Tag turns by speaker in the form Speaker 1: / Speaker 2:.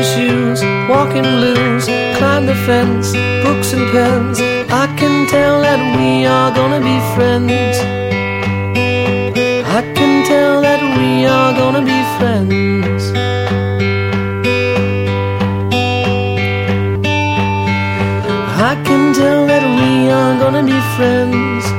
Speaker 1: shoes, walking blues, climb the fence, books and pens. I can tell that we are gonna be friends. I can tell that we are gonna be friends. I can tell that we are gonna be friends.